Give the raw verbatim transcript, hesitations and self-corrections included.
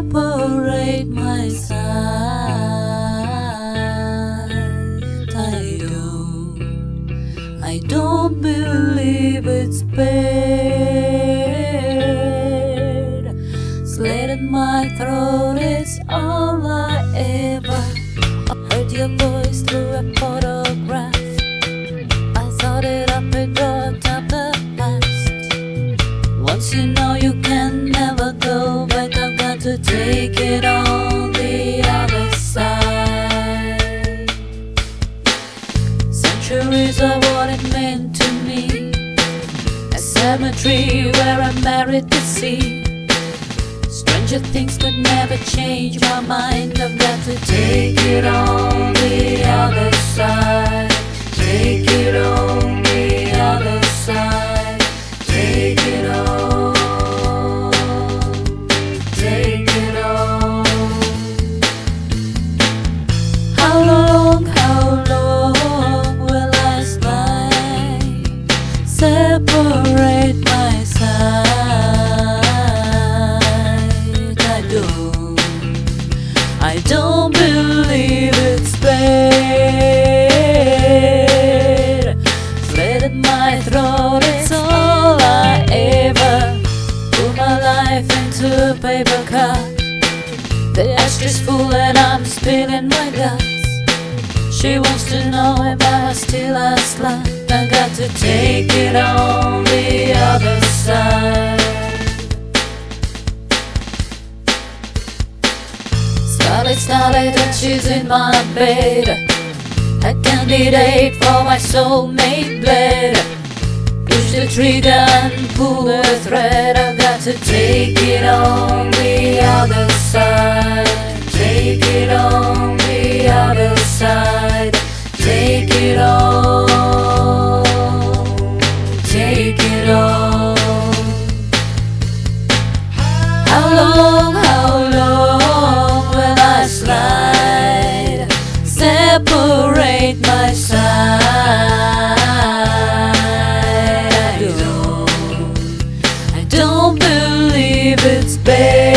separate my side. I don't, I don't believe it's bad. Slit in my throat, it's all I ever heard your voice through a photograph. I thought it up and brought up the past. Once you know you can never go back, I've got to take it on the other side. Centuries of what it meant to me, a cemetery where I'm buried to see. Stranger things could never change my mind. I've got to take it on the other side. Take it on the other side. Take it on. Take it on. How long, how long will I slide? Separate my side. I don't, I don't believe it's bad. Slit in my throat, it's all I ever put my life into a paper cup. The ashtray's full and I'm spilling my guts. She wants to know if I still a slut. I got to take it on the other side. Starlight, starlight, and she's in my bed, a candidate for my soulmate blade. Push the trigger and pull the thread. I've got to take it on the other side. Take it on the other side. Take it on. Take it on. How long, how long will I slide? Separate my side. I don't, I don't believe it's bad.